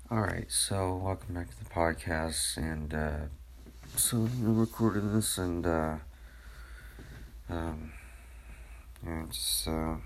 Alright, so welcome back to the podcast, and so we're recording this, and um, just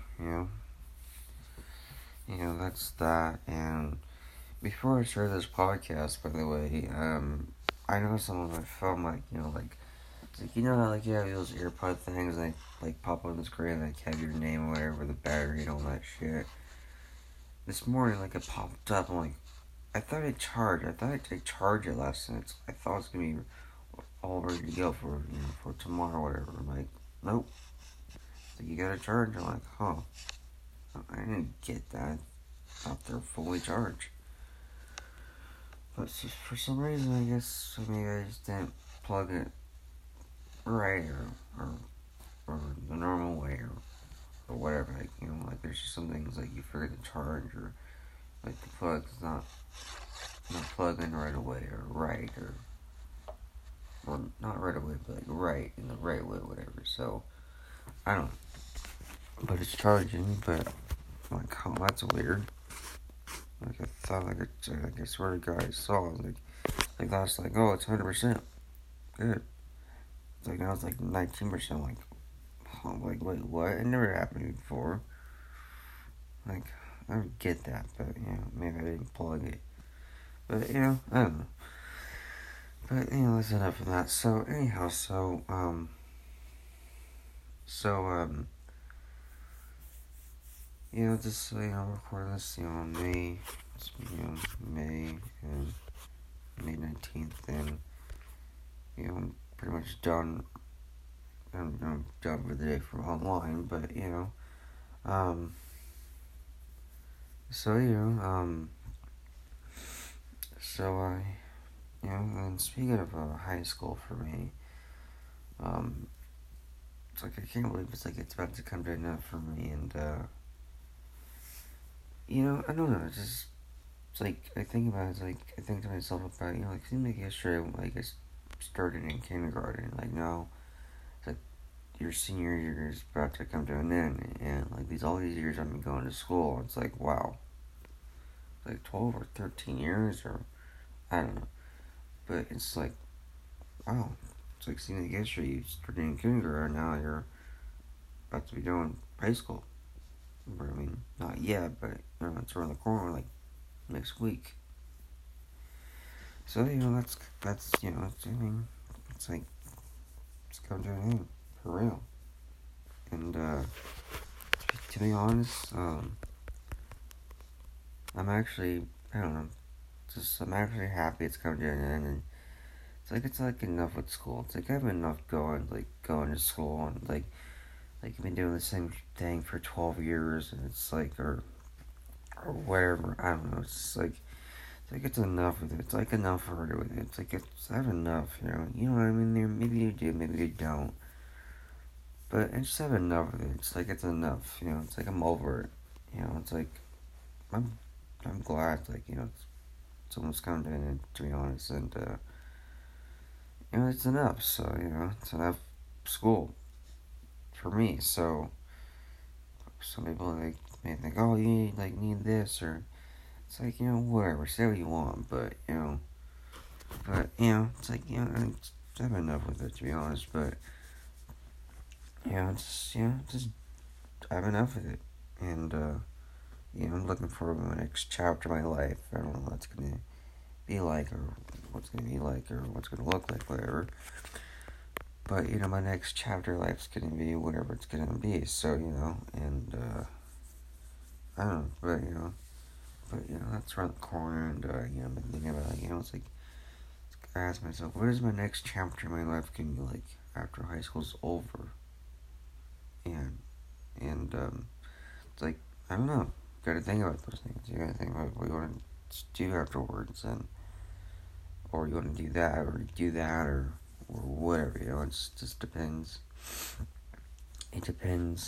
that's that. And before I start this podcast, by the way, I know some of my phone, it's like how like you have those AirPod things, and they like pop on the screen, and like have your name or whatever, the battery and all that shit. This morning, like it popped up, I'm like, I thought I'd charge. I thought I'd charge it last night. I thought it was gonna be all ready to go for tomorrow or whatever. I'm like, nope. So you gotta charge. I'm like, huh. I didn't get that. I thought they're fully charged. But for some reason, I guess maybe I just didn't plug it right or the normal way or whatever. Like there's just some things like you forget to charge or like the plug's not plugging right away or right or not right away, but like right in the right way, whatever. So I don't know. But it's charging, but I'm like, oh, that's weird. Like I thought, I swear to God, I saw. I was like that's like, oh, it's 100%. Good. It's like now it's like 19%. Like, oh, like wait, what? It never happened before. Like, I don't get that, but maybe I didn't plug it. But I don't know. But that's enough of that. So anyhow, just recording this, May, it's, May and May 19th, and I'm pretty much done. I'm done for the day from online, but so and speaking of high school for me, it's like I can't believe it's about to come to an end for me, and I don't know, it's like I think about it, it's like I think to myself about like it seemed like yesterday like I started in kindergarten, like now it's like your senior year is about to come to an end, and like all these years I've been going to school, it's like wow, like 12 or 13 years or I don't know, but it's like wow, it's like seeing like yesterday you started in kindergarten, now you're about to be doing high school. But, I mean, not yet, but it's around the corner, like next week. So that's it's like it's coming to an end for real. And to be honest, I'm actually I don't know, I'm actually happy it's coming to an end. And it's like enough with school. It's like I have enough going to school and like I've been doing the same thing for 12 years, and it's like or whatever. I don't know. It's enough with it. It's like enough already with it. I have enough. You know what I mean. Maybe you do, maybe you don't. But I just have enough of it. It's like it's enough. It's like I'm over it. It's like I'm glad. Like it's almost come to an end, to be honest. And it's enough. So it's enough school for me. So some people may think, oh, you need this or it's like whatever. Say what you want, but it's like I have enough with it, to be honest. But just I have enough with it, and I'm looking forward to the next chapter of my life. I don't know what it's gonna be like, or what's gonna be like, or what's gonna look like, whatever. But my next chapter of life's gonna be whatever it's gonna be. So and I don't know, but that's around the corner, and I've been thinking about it's like I ask myself, what is my next chapter in my life gonna be like after high school's over? And it's like I don't know. You gotta think about those things. You gotta think about what you want to do afterwards, and or you want to do that, or whatever. It just depends. It depends.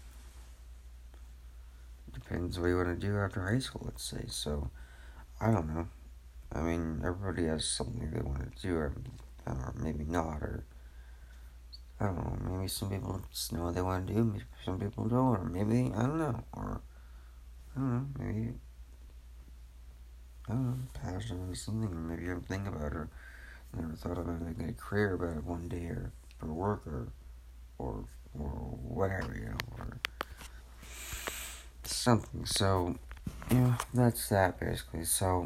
Depends what you want to do after high school. Let's say. So I don't know. I mean, everybody has something they want to do, or maybe not, or I don't know. Maybe some people just know what they want to do. Maybe some people don't, or maybe I don't know, or I don't know. Maybe I don't know, passionate about something, or maybe I'm thinking about it, or never thought about making a career about it one day, or for work, or whatever, or something. So, that's that basically. So,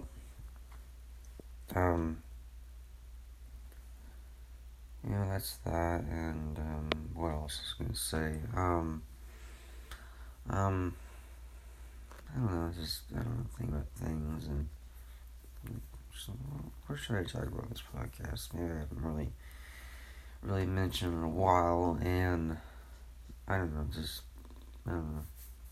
um, that's that, and, what else I was gonna say? I don't know, think about things, and so, what should I talk about this podcast? Maybe I haven't really mentioned in a while, and I don't know, I don't know.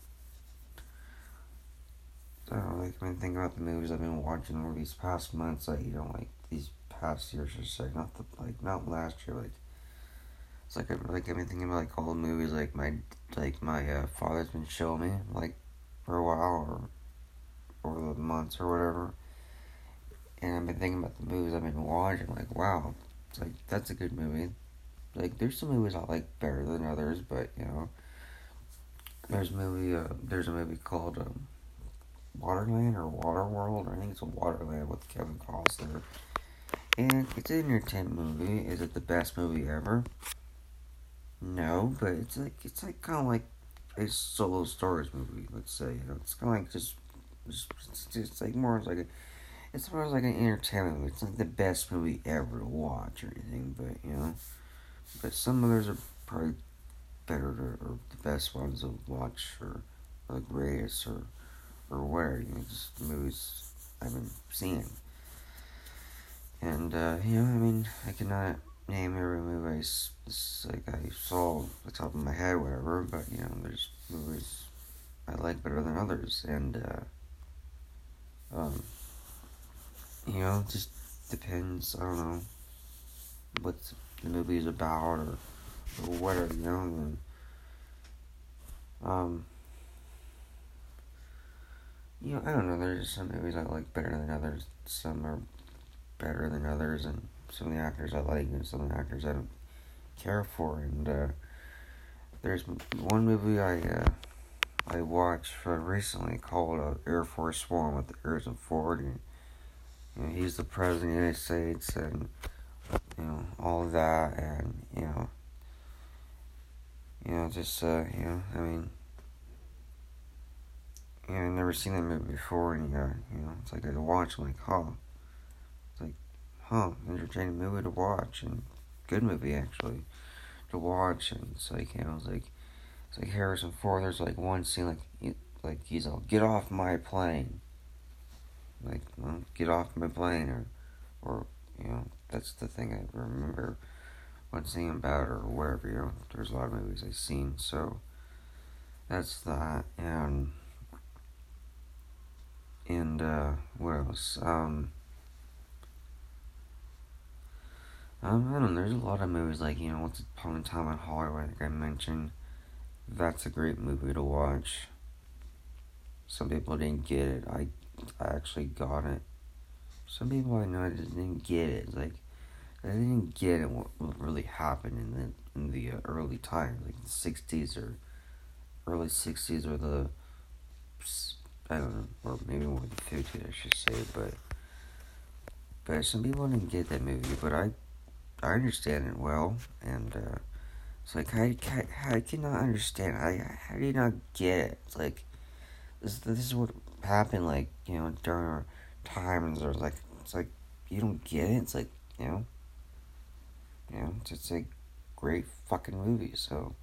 I've been thinking about the movies I've been watching over these past months, these past years, not last year, I've been thinking about, all the movies, my father's been showing me, for a while, or over the months, or whatever, and I've been thinking about the movies I've been watching, wow, that's a good movie. There's some movies I like better than others, but, there's a movie called, Waterland or Waterworld. I think it's a Waterland with Kevin Costner. And it's an entertainment movie. Is it the best movie ever? No, but it's kind of like a solo stories movie. Let's say it's kind of like it's more as it's more like an entertainment movie. It's not the best movie ever to watch or anything, but some others are probably better or the best ones to watch or the greatest or whatever, just the movies I've been seeing. And, I cannot name every movie I saw off the top of my head, whatever, but, there's movies I like better than others, and, it just depends, I don't know, what the movie is about, or whatever, and, I don't know, there's some movies I like better than others, some are better than others, and some of the actors I like, and some of the actors I don't care for, and, there's one movie I watched recently called Air Force One with Harrison Ford, and, he's the president of the United States, and, all of that, and, I've never seen that movie before, and, it's like I watch, I'm like, entertaining movie to watch, and good movie, actually, to watch, and it's like Harrison Ford, there's, one scene, he's all, get off my plane, get off my plane, or, that's the thing I remember one scene about, or whatever, there's a lot of movies I've seen, so, that's that, and, what else, I don't know, there's a lot of movies, Once Upon a Time in Hollywood, I mentioned, that's a great movie to watch. Some people didn't get it, I actually got it. Some people I know just didn't get it, they didn't get it, what really happened in the early times, the 60s, or early 60s, or I don't know, or maybe more the 50s, I should say, but some people didn't get that movie, but I understand it well, and, it's I cannot understand, how do you not get it? It's this is what happened, during our times, or, you don't get it, it's it's a great fucking movie, so,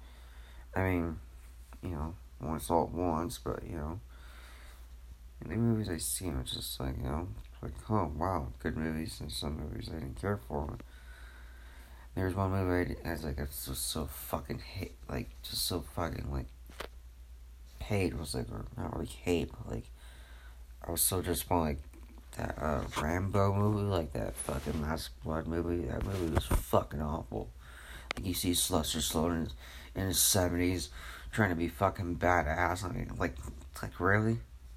once all at once, but, the movies I see, it's just oh, wow, good movies, and some movies I didn't care for. There's one movie I was just so fucking hate, just so fucking, hate, was or not really hate, but, I was so disappointed, that, Rambo movie, that fucking Last Blood movie, that movie was fucking awful. You see Sylvester Stallone in his 70s, trying to be fucking badass, really?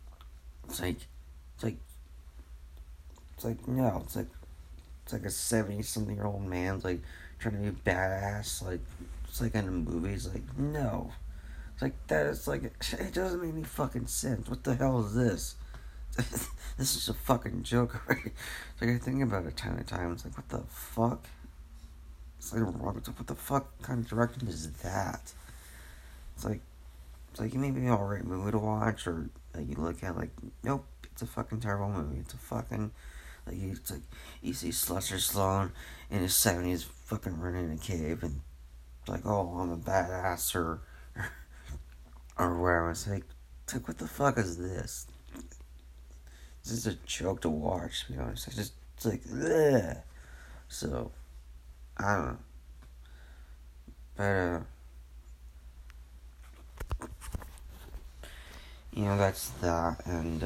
No, it's a 70-something-year-old man, trying to be badass, it's in the movies, no. It doesn't make any fucking sense. What the hell is this? this is a fucking joke already. It's like I think about it time to time. It's like, what the fuck? It's like, what the fuck kind of direction is that? It's like you may be an alright movie to watch, or like you look at like, nope, it's a fucking terrible movie. It's a fucking it's like you see Sylvester Stallone in his 70s fucking running in a cave and like, oh, I'm a badass or whatever. It's like what the fuck is this? This is a joke to watch, to be honest. It's like, ugh. So, I don't know. But, that's that. And,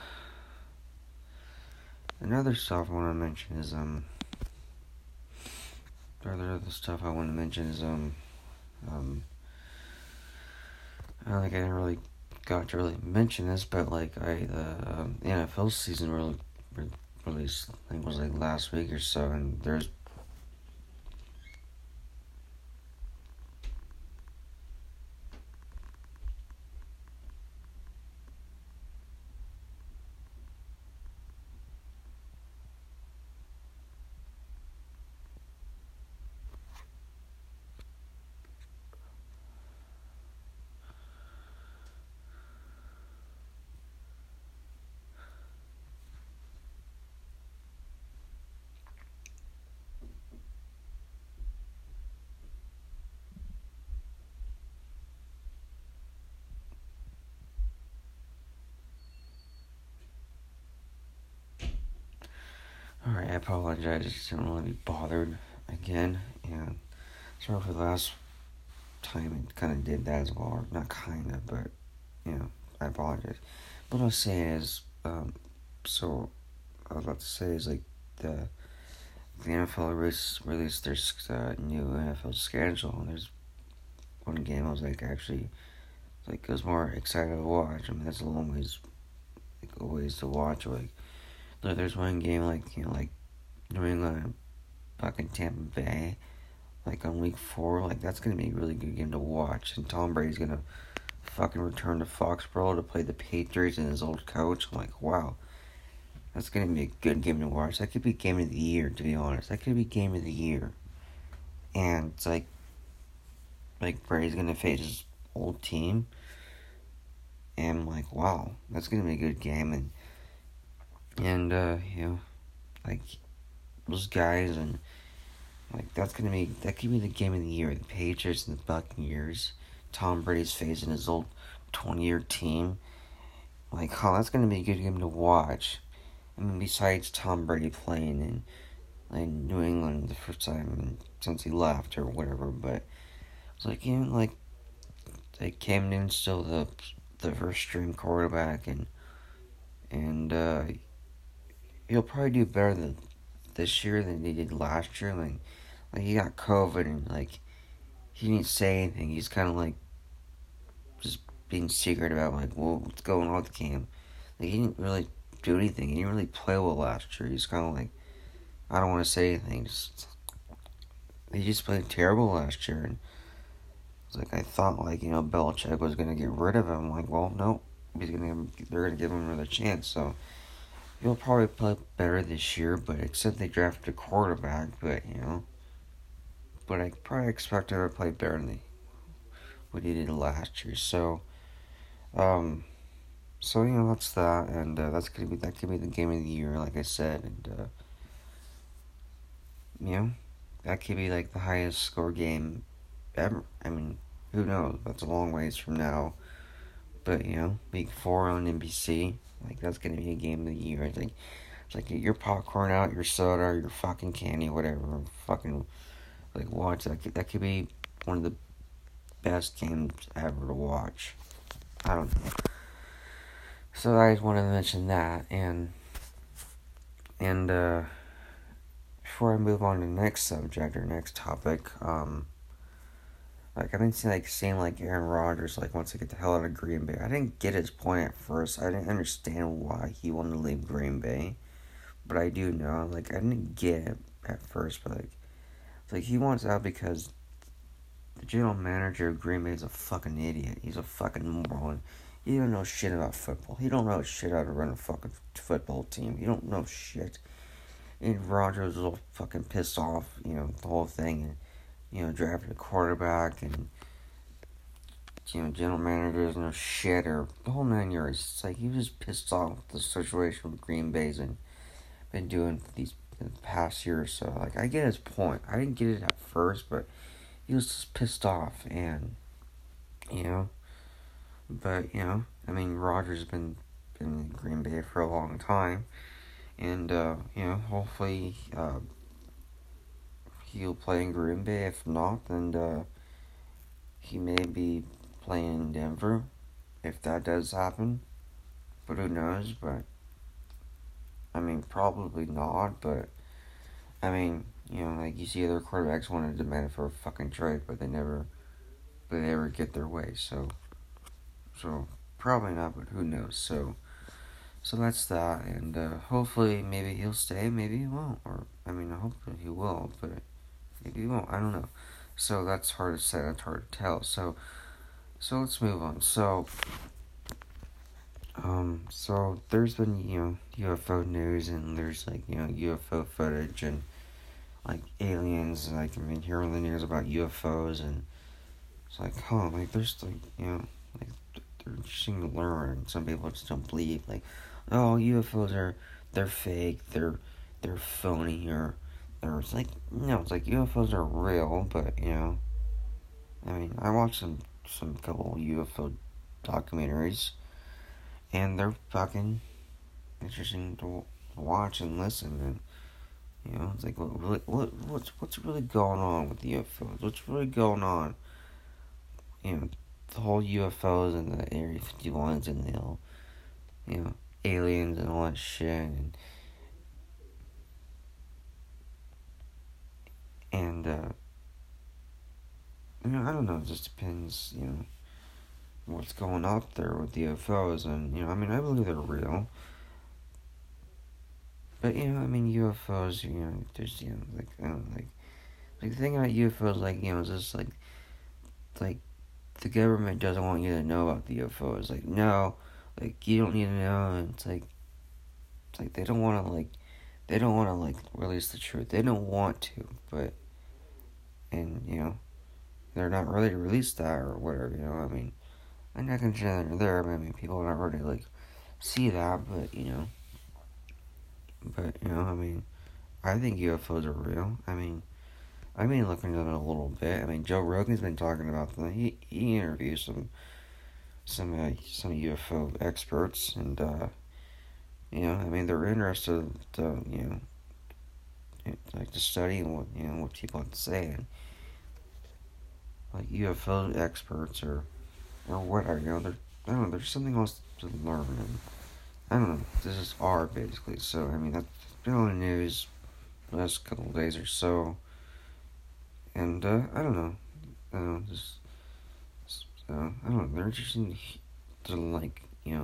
another stuff I want to mention is, other stuff I want to mention is, I don't think I really got to really mention this, but like the NFL season released, I think it was like last week or so, and there's alright, I apologize, I just didn't want to be bothered again, and sorry for the last time it kind of did that as well, or not kind of, but, I apologize. What I was saying is, so, I was about to say is, like, the NFL released their new NFL schedule, and there's one game I was, like, actually, like, I was more excited to watch. I mean, that's a long ways, like, a ways to watch, like, there's one game, like, like, New England, fucking Tampa Bay, like, on week 4, like, that's gonna be a really good game to watch, and Tom Brady's gonna fucking return to Foxborough to play the Patriots and his old coach. I'm like, wow, that's gonna be a good game to watch. That could be game of the year, to be honest. That could be game of the year. And it's like Brady's gonna face his old team, and I'm like, wow, that's gonna be a good game. And like those guys, and like that could be the game of the year. The Patriots and the Buccaneers. Tom Brady's facing his old 20-year team. Like, oh, that's gonna be a good game to watch. I mean, besides Tom Brady playing in New England the first time since he left or whatever, but it's like, like Cam Newton's still the first string quarterback, and he'll probably do better this year than he did last year. Like he got COVID and like he didn't say anything. He's kind of like just being secret about like, well, what's going on with Cam. Like he didn't really do anything. He didn't really play well last year. He's kind of like, I don't want to say anything. He just played terrible last year, and it's like I thought like Belichick was gonna get rid of him. Like, well, no, they're gonna give him another chance. So he'll probably play better this year, but except they drafted a quarterback. But I probably expect him to play better than what he did last year. So that's that, and that could be the game of the year, like I said, and that could be like the highest score game ever. I mean, who knows? That's a long ways from now. But week 4 on NBC, like that's gonna be a game of the year. I think it's like get your popcorn out, your soda, your fucking candy, whatever. Fucking like watch that. That could be one of the best games ever to watch. I don't know. So I just wanted to mention that, and before I move on to the next subject or next topic, like I've been seeing like Aaron Rodgers like wants to get the hell out of Green Bay. I didn't get his point at first. I didn't understand why he wanted to leave Green Bay, but I do know. Like I didn't get it at first, but it's like he wants out because the general manager of Green Bay is a fucking idiot. He's a fucking moron. You don't know shit about football. You don't know shit how to run a fucking football team. You don't know shit. And Rodgers was all fucking pissed off, the whole thing, and, drafting a quarterback, and, general managers and shit, or the whole 9 yards. It's like he was just pissed off with the situation with Green Bay's and been doing these the past year or so. Like, I get his point. I didn't get it at first, but he was just pissed off, and, but, I mean, Rodgers has been in Green Bay for a long time, and, hopefully, he'll play in Green Bay. If not, then, he may be playing in Denver, if that does happen, but who knows, but, I mean, probably not, but, I mean, like, you see other quarterbacks want to demand for a fucking trade, but they never get their way, so probably not, but who knows, so that's that, and, hopefully, maybe he'll stay, maybe he won't, or, I mean, I hope that he will, but maybe he won't, I don't know, so that's hard to say, that's hard to tell, so let's move on, so there's been, UFO news, and there's, like, UFO footage, and, like, aliens, like, I mean, hearing the news about UFOs, and it's like, like, there's, like, like, they're interesting to learn, and some people just don't believe, like, oh, UFOs they're fake, they're phony, or it's like, no, it's like, UFOs are real, but, I mean, I watched some couple UFO documentaries, and they're fucking interesting to watch and listen, and, it's like, what's really going on with the UFOs? What's really going on? The whole UFOs and the Area 51s and the whole, aliens and all that shit, and I don't know, it just depends, what's going up there with the UFOs, and, I mean, I believe they're real, but, I mean, UFOs, there's, like, I don't know, like, the thing about UFOs, like, it's just, like, the government doesn't want you to know about the UFOs, like, no, like, you don't need to know, and it's like, they don't want to, like, release the truth, they don't want to, but, and, they're not ready to release that, or whatever, I mean, I'm not gonna say they're there, but I mean, people are not ready to, like, see that, but, I mean, I think UFOs are real, I mean, I've been looking at them a little bit, I mean, Joe Rogan's been talking about them, he interviews some UFO experts, and, I mean, they're interested to, like, to study what people have to say, and, like, UFO experts, or whatever, I don't know, there's something else to learn, and, I don't know, this is art, basically, so, I mean, that's been on the news the last couple of days or so, and, I don't know, I don't know, they're interesting to, like,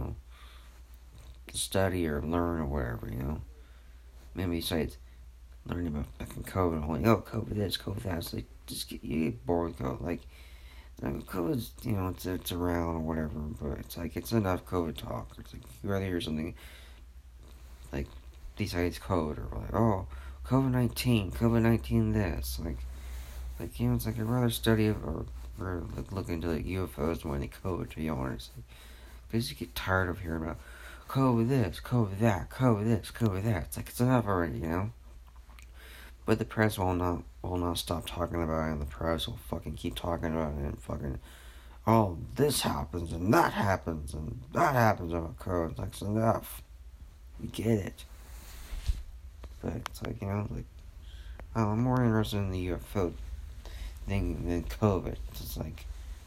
study or learn or whatever, maybe besides learning about fucking COVID, like, oh, COVID this, COVID that, it's like, you get bored with COVID, like, COVID's, it's around or whatever, but it's like, it's enough COVID talk, it's like, you'd rather hear something, like, besides COVID, or like, oh, COVID-19 this, like, it's like, I'd rather study or like, look into, like, UFOs more than COVID, to be honest, because you get tired of hearing about COVID this, COVID that, COVID this, COVID that, it's like, it's enough already, but the press will not stop talking about it, and the press will fucking keep talking about it, and fucking, oh, this happens, and that happens about COVID. It's like, it's enough. We get it. But it's like, like, I'm more interested in the UFO thing than COVID. It's like,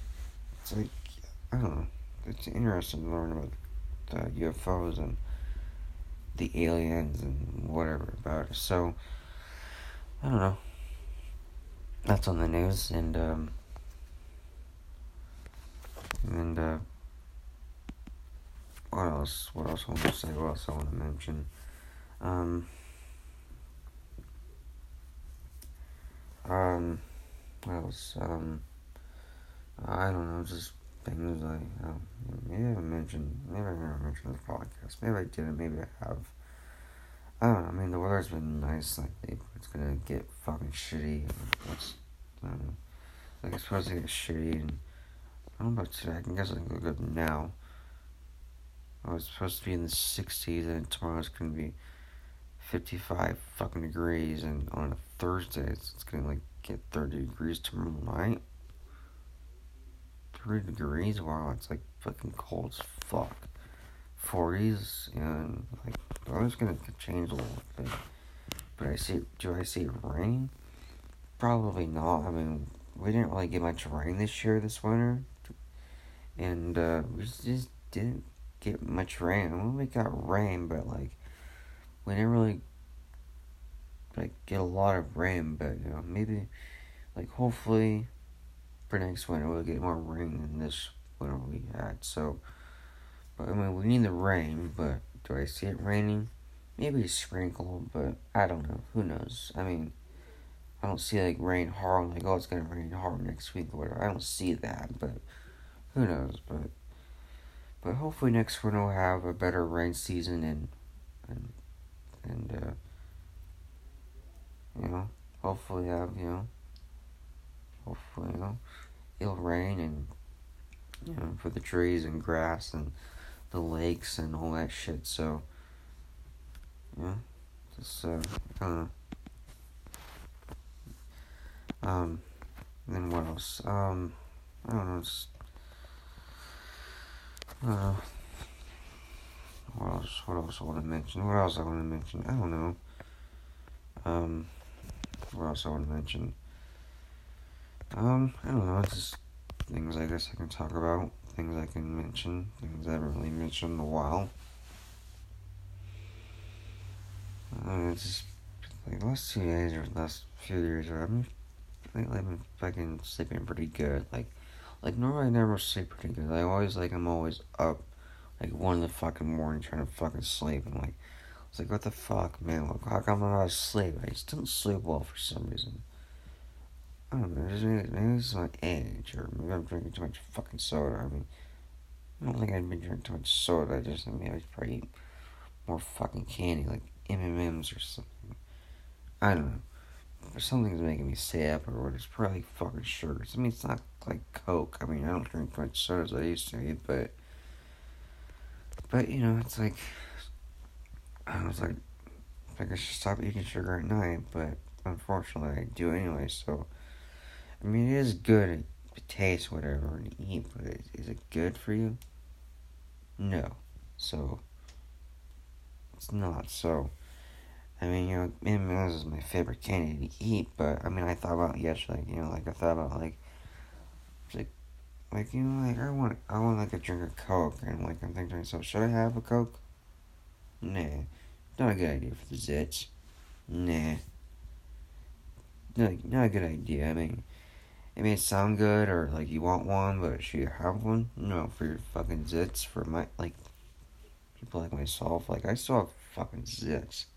I don't know. It's interesting to learn about the UFOs and the aliens and whatever about it. So, I don't know. That's on the news, and what else? What else I want to say? What else I want to mention? What else? I don't know. Just things maybe I never mentioned the podcast. Maybe I didn't. Maybe I have. I don't know. I mean, the weather's been nice lately, but it's gonna get fucking shitty. I don't know. Like, it's supposed to get shitty, and I don't know about today. I can guess I can look up now. Oh, it's supposed to be in the 60s, and tomorrow's gonna be 55 fucking degrees, and on a Thursday, it's gonna, like, get 30 degrees tomorrow night. 30 degrees? Wow, it's, like, fucking cold as fuck. 40s, and, like, the weather's gonna change a little bit. But do I see rain? Probably not. I mean, we didn't really get much rain this winter. And, we just didn't get much rain. I mean, we got rain, but, like, we didn't really, like, get a lot of rain. But, maybe, like, hopefully, for next winter, we'll get more rain than this winter we had. So, but, I mean, we need the rain, but do I see it raining? Maybe a sprinkle, but I don't know. Who knows? I mean, I don't see, like, rain hard, like, oh, it's gonna rain hard next week or whatever. I don't see that, but who knows? But hopefully next winter we'll have a better rain season and hopefully it'll rain and, for the trees and grass and the lakes and all that shit. So, just, I don't know. Then what else? I don't know, just, what else I want to mention? I don't know. What else I want to mention? I don't know, it's just things I guess I can talk about, things I can mention, things I haven't really mentioned in a while. It's just, like, the last 2 days or the last few years, I've been fucking sleeping pretty good, like, normally I never sleep pretty good, I'm always up, like, 1 in the fucking morning trying to fucking sleep, and, like, it's like, what the fuck, man, like, how come I'm not asleep? I just don't sleep well for some reason. I don't know, maybe it's my age, or maybe I'm drinking too much fucking soda. I mean, I don't think I'd been drinking too much soda, I probably eat more fucking candy, like M&M's or something. I don't know. But something's making me stay up, or what, it's probably fucking sugars. I mean, it's not like Coke. I mean, I don't drink too much soda as I used to eat, but it's like, I was like I should stop eating sugar at night, but unfortunately I do anyway, so, I mean, it is good to taste whatever and eat, but is it good for you? No. So, it's not. So, I mean, M&M's is my favorite candy to eat, but, I mean, I thought about yesterday, I thought about, I want, like, a drink of Coke, and, like, I'm thinking to myself, should I have a Coke? Nah. Not a good idea for the zits. Nah. Not a good idea. I mean, it may sound good, or, like, you want one, but should you have one? No, for your fucking zits, for my, like, people like myself, like, I still have fucking zits.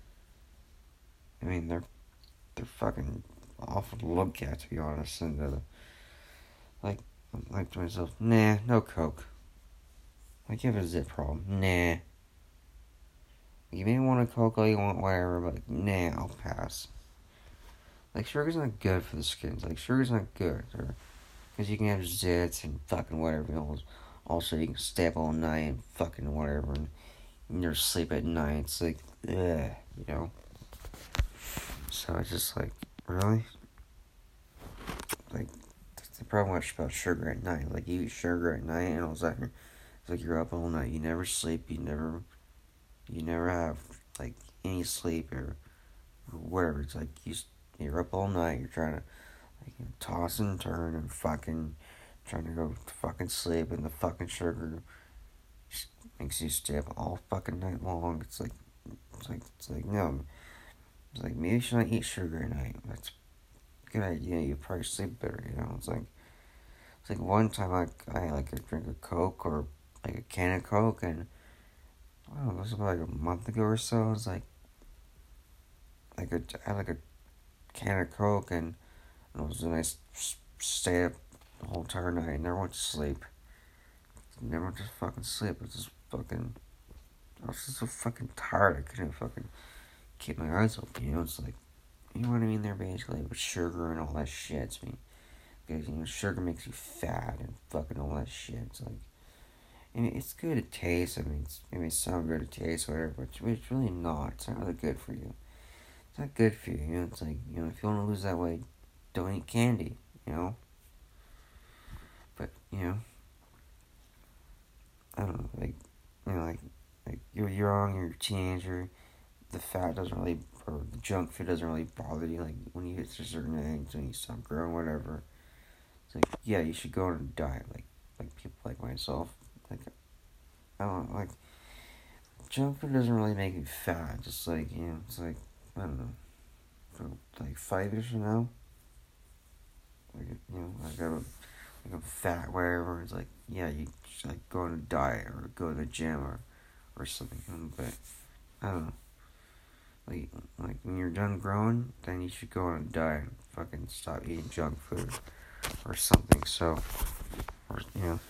I mean, they're fucking awful to look at, to be honest, and, like, I'm like to myself, nah, no Coke. Like, you have a zit problem. Nah. You may want a Coke, or you want whatever, but nah, I'll pass. Like, sugar's not good for the skin. Like, sugar's not good. Because you can have zits and fucking whatever else. Also, you can stay up all night and fucking whatever. And you're asleep at night. It's like, ugh. So it's just like, really? Like, that's the problem about sugar at night. Like, you eat sugar at night and all of a sudden, it's like you're up all night. You never sleep. You never have, like, any sleep or whatever. It's like you're up all night. You're trying to, like, toss and turn and fucking trying to go to fucking sleep, and the fucking sugar just makes you stay up all fucking night long. It's like no. It's like, maybe you should not eat sugar at night. That's a good idea. You probably sleep better. It's like one time I had, like, a drink of Coke, or like a can of Coke, and I don't know, it was about like a month ago or so. I was like I had like a can of Coke, and it was a nice stay up the whole entire night, and never went to sleep. never just fucking sleep. I was just so fucking tired. I couldn't fucking keep my eyes open. You know, it's like, you know what I mean? They're basically with sugar and all that shit. It's me. Because, you know, sugar makes you fat and fucking all that shit. It's like, I mean, it's good to taste. I mean, it may sound good to taste, whatever, but it's really not. It's not really good for you. It's not good for you. You know, it's like, you know, if you want to lose that weight, don't eat candy. You know. But you know, I don't know. Like, you know, like you're young, you're a teenager. The fat doesn't really, or the junk food doesn't really bother you. Like when you hit a certain age, when you stop growing, whatever. It's like, yeah, you should go on a diet. Like people like myself. Like, I don't know, like, junk food doesn't really make you fat. Just like, you know, it's like, I don't know, for like 5 years from now, like, you know, like I'm fat, whatever. It's like, yeah, you should like go on a diet or go to the gym or something. But I don't know. Like when you're done growing, then you should go on a diet and fucking stop eating junk food or something. So, or, you know,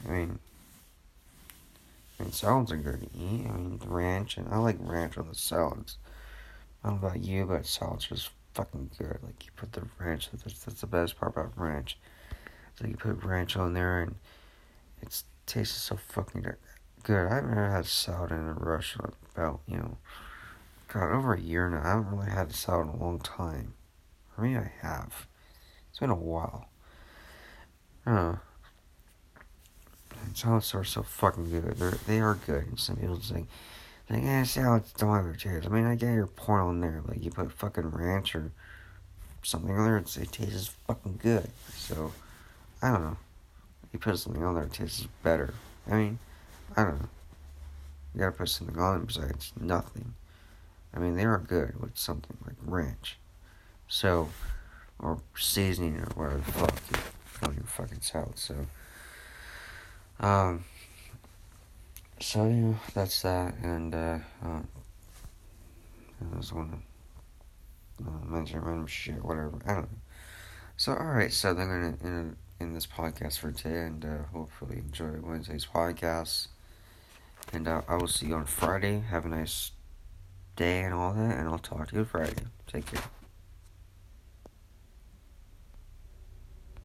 I mean, salads are good to eat. I mean, ranch, and I like ranch on the salads. I don't know about you, but salads are just fucking good. Like, you put the ranch, that's the best part about ranch. So you put ranch on there, and it tastes so fucking good. I haven't had a salad in a restaurant about, you know, God, over a year now. I haven't really had a salad in a long time. For me, I have. It's been a while. I don't know. Salads are so fucking good. They are good. And some people think, salads don't have a taste. I mean, I get your point on there. Like, you put fucking ranch or something on there, it tastes fucking good. So, I don't know. You put something on there, it tastes better. I mean, I don't know. You gotta put something on it besides nothing. I mean, they are good with something like ranch. So, or seasoning or whatever the fuck you put on your fucking salad. So, you know, that's that. And, I just want to mention random shit, whatever. I don't know. So, alright, so they're going to end this podcast for today, and hopefully enjoy Wednesday's podcast. And I will see you on Friday. Have a nice day and all that, and I'll talk to you Friday. Take care.